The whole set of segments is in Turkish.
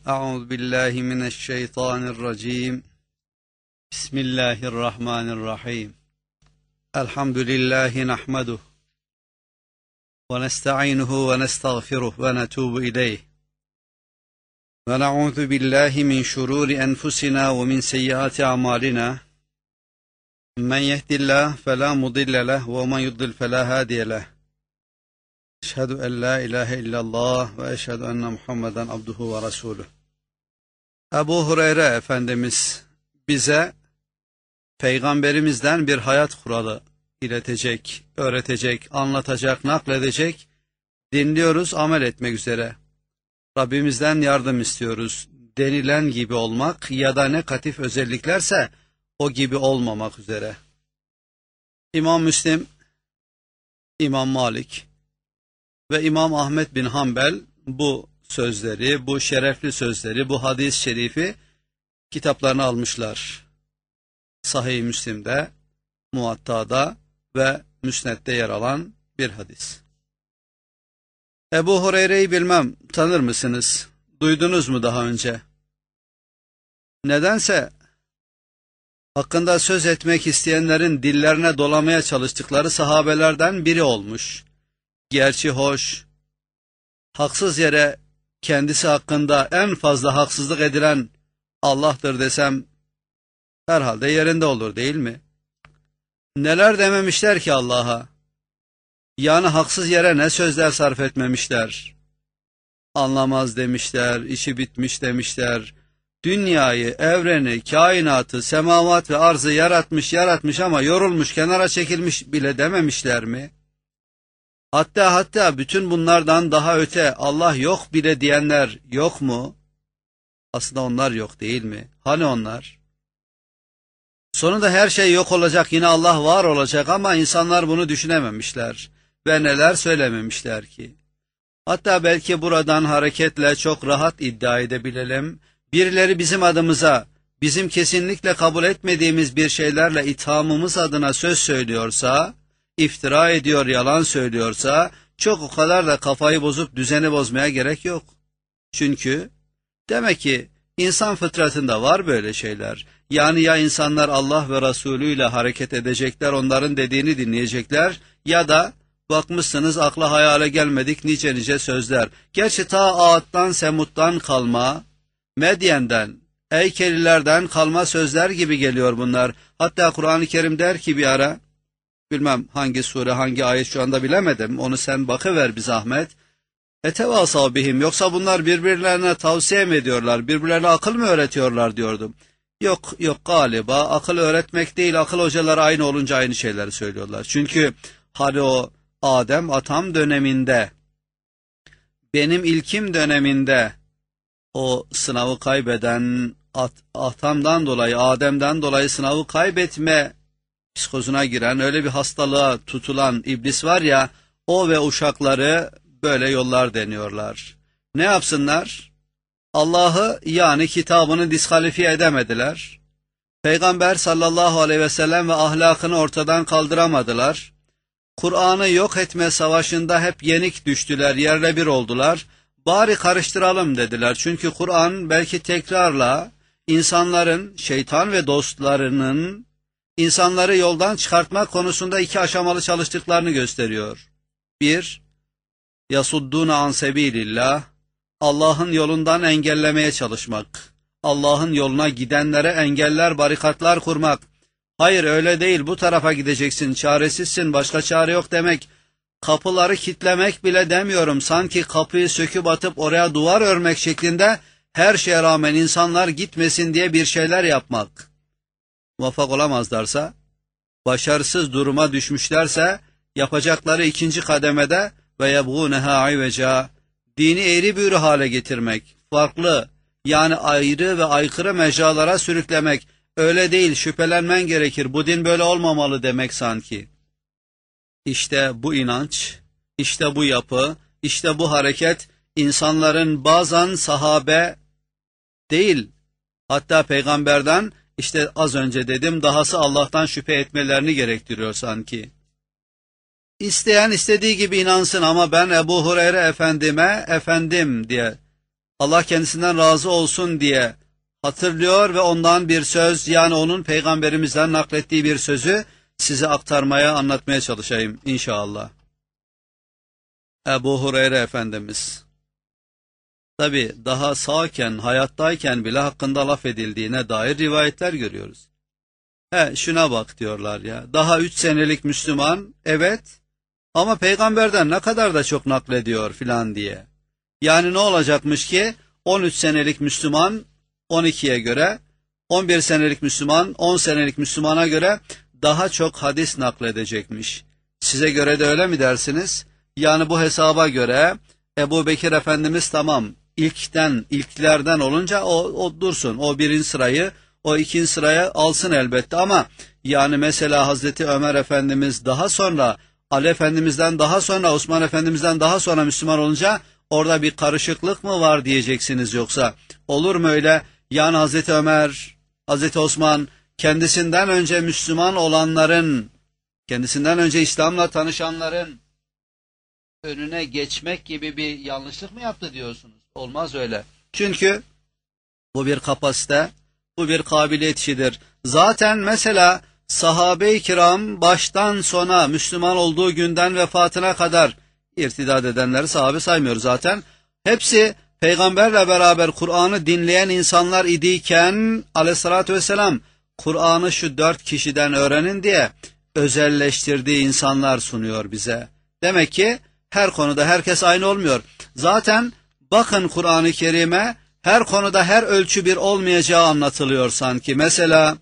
أعوذ بالله من الشيطان الرجيم. بسم الله الرحمن الرحيم. الحمد لله نحمده ونستعينه ونستغفره ونتوب إليه ونعوذ بالله من شرور أنفسنا ومن سيئات أعمالنا من يهد الله فلا مضل له ومن يضلل فلا هادي له أشهد أن لا إله إلا الله ve eşhedü enne Muhammeden abduhu ve resuluh. Ebu Hureyre Efendimiz bize Peygamberimizden bir hayat kuralı iletecek, öğretecek, anlatacak, nakledecek, dinliyoruz, amel etmek üzere. Rabbimizden yardım istiyoruz. Denilen gibi olmak ya da negatif özelliklerse o gibi olmamak üzere. İmam Müslim, İmam Malik ve İmam Ahmed bin Hanbel bu sözleri, bu şerefli sözleri, bu hadis-i şerifi kitaplarına almışlar. Sahih-i Müslim'de, Muvatta'da ve Müsned'de yer alan bir hadis. Ebu Hureyre'yi bilmem, tanır mısınız? Duydunuz mu daha önce? Nedense hakkında söz etmek isteyenlerin dillerine dolamaya çalıştıkları sahabelerden biri olmuş. Gerçi hoş, haksız yere kendisi hakkında en fazla haksızlık edilen Allah'tır desem herhalde yerinde olur değil mi? Neler dememişler ki Allah'a? Yani haksız yere ne sözler sarf etmemişler? Anlamaz demişler, işi bitmiş demişler. Dünyayı, evreni, kainatı, semavat ve arzı yaratmış ama yorulmuş, kenara çekilmiş bile dememişler mi? Hatta bütün bunlardan daha öte Allah yok bile diyenler yok mu? Aslında onlar yok değil mi? Hani onlar? Sonunda her şey yok olacak, yine Allah var olacak ama insanlar bunu düşünememişler ve neler söylememişler ki? Hatta belki buradan hareketle çok rahat iddia edebilelim, birileri bizim adımıza, bizim kesinlikle kabul etmediğimiz bir şeylerle ithamımız adına söz söylüyorsa, iftira ediyor, yalan söylüyorsa, çok o kadar da kafayı bozup düzeni bozmaya gerek yok. Çünkü demek ki insan fıtratında var böyle şeyler. Yani ya insanlar Allah ve Resulü ile hareket edecekler, onların dediğini dinleyecekler ya da bakmışsınız akla hayale gelmedik nice sözler. Gerçi ta Ağat'tan Semut'tan kalma, Medyen'den, Eykelilerden kalma sözler gibi geliyor bunlar. Hatta Kur'an-ı Kerim der ki bir ara, bilmem hangi sure, hangi ayet şu anda bilemedim, onu sen bakıver bir zahmet. Etevâsav bihim, yoksa bunlar birbirlerine tavsiye mi ediyorlar, birbirlerine akıl mı öğretiyorlar diyordum. Yok galiba akıl öğretmek değil, akıl hocaları aynı olunca aynı şeyleri söylüyorlar. Çünkü hani o Adem atam döneminde, benim ilkim döneminde o sınavı kaybeden atamdan dolayı, Adem'den dolayı sınavı kaybetme psikozuna giren, öyle bir hastalığa tutulan iblis var ya, o ve uşakları böyle yollar deniyorlar. Ne yapsınlar? Allah'ı yani kitabını diskalifiye edemediler. Peygamber sallallahu aleyhi ve sellem ve ahlakını ortadan kaldıramadılar. Kur'an'ı yok etme savaşında hep yenik düştüler, yerle bir oldular. Bari karıştıralım dediler. Çünkü Kur'an belki tekrarla insanların, şeytan ve dostlarının insanları yoldan çıkartmak konusunda iki aşamalı çalıştıklarını gösteriyor. Bir, yasuddûne an sebilillah, Allah'ın yolundan engellemeye çalışmak. Allah'ın yoluna gidenlere engeller, barikatlar kurmak. Hayır öyle değil, bu tarafa gideceksin, çaresizsin, başka çare yok demek. Kapıları kitlemek bile demiyorum, sanki kapıyı söküp atıp oraya duvar örmek şeklinde her şeye rağmen insanlar gitmesin diye bir şeyler yapmak. Muvaffak olamazlarsa, başarısız duruma düşmüşlerse, yapacakları ikinci kademede ve yebğûneha iveca, dini eğri büğrü hale getirmek, farklı yani ayrı ve aykırı mecralara sürüklemek, öyle değil şüphelenmen gerekir, bu din böyle olmamalı demek sanki. İşte bu inanç, işte bu yapı, işte bu hareket insanların bazen sahabe değil, hatta peygamberden, işte az önce dedim, dahası Allah'tan şüphe etmelerini gerektiriyor sanki. İsteyen istediği gibi inansın ama ben Ebu Hureyre efendime efendim diye Allah kendisinden razı olsun diye hatırlıyor ve ondan bir söz, yani onun peygamberimizden naklettiği bir sözü size aktarmaya, anlatmaya çalışayım inşallah. Ebu Hureyre Efendimiz, tabi daha sağken, hayattayken bile hakkında laf edildiğine dair rivayetler görüyoruz. Şuna bak diyorlar ya, daha 3 senelik Müslüman, evet, ama peygamberden ne kadar da çok naklediyor filan diye. Yani ne olacakmış ki 13 senelik Müslüman 12'ye göre, 11 senelik Müslüman 10 senelik Müslümana göre daha çok hadis nakledecekmiş. Size göre de öyle mi dersiniz? Yani bu hesaba göre Ebu Bekir Efendimiz tamam ilklerden olunca o dursun, o birinci sırayı, o ikinci sıraya alsın elbette, ama yani mesela Hazreti Ömer Efendimiz daha sonra, Ali Efendimiz'den daha sonra, Osman Efendimiz'den daha sonra Müslüman olunca orada bir karışıklık mı var diyeceksiniz, yoksa olur mu öyle? Yani Hazreti Ömer, Hazreti Osman kendisinden önce Müslüman olanların, kendisinden önce İslam'la tanışanların önüne geçmek gibi bir yanlışlık mı yaptı diyorsunuz? Olmaz öyle. Çünkü bu bir kapasite, bu bir kabiliyet işidir. Zaten mesela sahabe-i kiram baştan sona Müslüman olduğu günden vefatına kadar, irtidat edenleri sahabe saymıyoruz zaten, hepsi peygamberle beraber Kur'an'ı dinleyen insanlar idiyken aleyhissalatü vesselam Kur'an'ı şu 4 kişiden öğrenin diye özelleştirdiği insanlar sunuyor bize. Demek ki her konuda herkes aynı olmuyor. Zaten bakın Kur'an-ı Kerim'e her konuda her ölçü bir olmayacağı anlatılıyor sanki. Mesela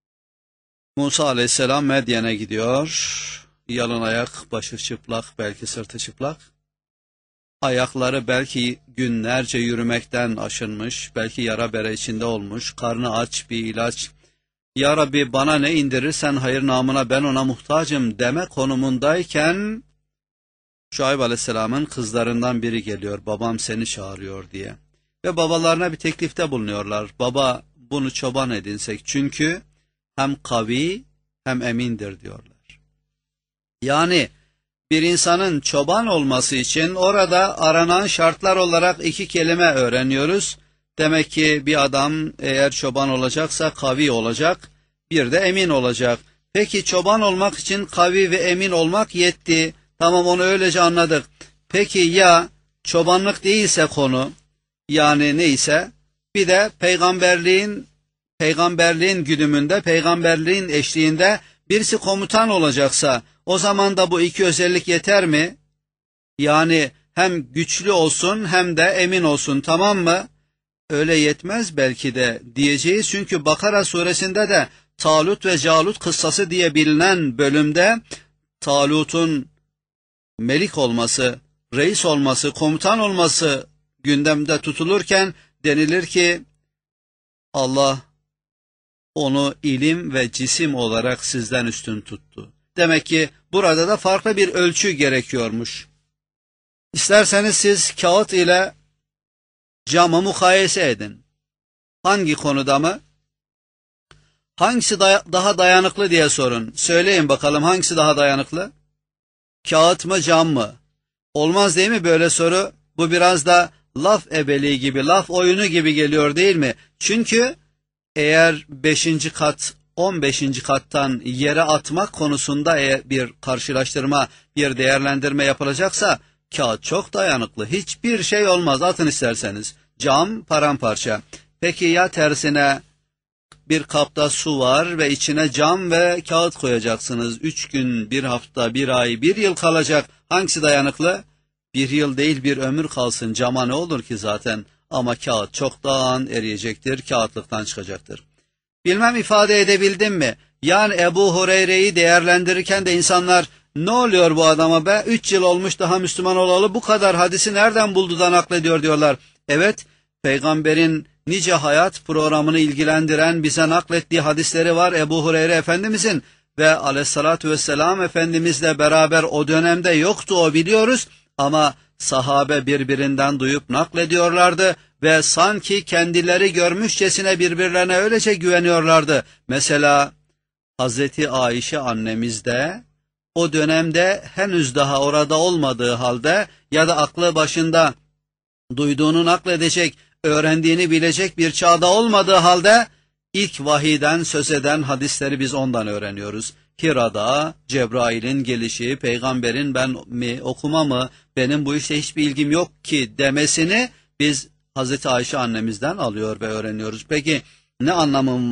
Musa aleyhisselam Medyen'e gidiyor. Yalın ayak, başı çıplak, belki sırtı çıplak. Ayakları belki günlerce yürümekten aşınmış, belki yara bere içinde olmuş, karnı aç, bir ilaç. Ya Rabbi bana ne indirirsen hayır namına ben ona muhtacım deme konumundayken Şuayb Aleyhisselam'ın kızlarından biri geliyor, babam seni çağırıyor diye. Ve babalarına bir teklifte bulunuyorlar. Baba bunu çoban edinsek çünkü hem kavi hem emindir diyorlar. Yani bir insanın çoban olması için orada aranan şartlar olarak 2 kelime öğreniyoruz. Demek ki bir adam eğer çoban olacaksa kavi olacak, bir de emin olacak. Peki çoban olmak için kavi ve emin olmak yetti. Tamam, onu öylece anladık. Peki ya çobanlık değilse konu, yani neyse, bir de peygamberliğin güdümünde, peygamberliğin eşliğinde birisi komutan olacaksa, o zaman da bu 2 özellik yeter mi? Yani hem güçlü olsun hem de emin olsun, tamam mı? Öyle yetmez belki de diyeceğiz, çünkü Bakara suresinde de Talut ve Calut kıssası diye bilinen bölümde Talut'un melik olması, reis olması, komutan olması gündemde tutulurken denilir ki Allah onu ilim ve cisim olarak sizden üstün tuttu. Demek ki burada da farklı bir ölçü gerekiyormuş. İsterseniz siz kağıt ile camı mukayese edin. Hangi konuda mı? Hangisi daha dayanıklı diye sorun. Söyleyin bakalım, hangisi daha dayanıklı? Kağıt mı, cam mı? Olmaz değil mi böyle soru? Bu biraz da laf ebeliği gibi, laf oyunu gibi geliyor değil mi? Çünkü eğer 5. kat 15. kattan yere atmak konusunda bir karşılaştırma, bir değerlendirme yapılacaksa kağıt çok dayanıklı. Hiçbir şey olmaz, atın isterseniz. Cam paramparça. Peki ya tersine bir kapta su var ve içine cam ve kağıt koyacaksınız. 3 gün, 1 hafta, 1 ay, 1 yıl kalacak. Hangisi dayanıklı? 1 yıl değil, bir ömür kalsın. Cama ne olur ki zaten? Ama kağıt çoktan eriyecektir, kağıtlıktan çıkacaktır. Bilmem ifade edebildim mi? Yani Ebu Hureyre'yi değerlendirirken de insanlar ne oluyor bu adama be? 3 yıl olmuş daha Müslüman olalı, bu kadar hadisi nereden buldu da naklediyor diyorlar. Evet, peygamberin nice hayat programını ilgilendiren bize naklettiği hadisleri var Ebu Hureyre Efendimizin ve aleyhissalatü vesselam Efendimizle beraber o dönemde yoktu, o biliyoruz, ama sahabe birbirinden duyup naklediyorlardı ve sanki kendileri görmüşçesine birbirlerine öylece güveniyorlardı. Mesela Hazreti Ayşe annemiz de o dönemde henüz daha orada olmadığı halde ya da aklı başında duyduğunu nakledecek öğrendiğini bilecek bir çağda olmadığı halde ilk vahiyden söz eden hadisleri biz ondan öğreniyoruz. Hira'da Cebrail'in gelişi, peygamberin ben mi okuma mı, benim bu işte hiçbir ilgim yok ki demesini biz Hazreti Ayşe annemizden alıyor ve öğreniyoruz. Peki ne anlamı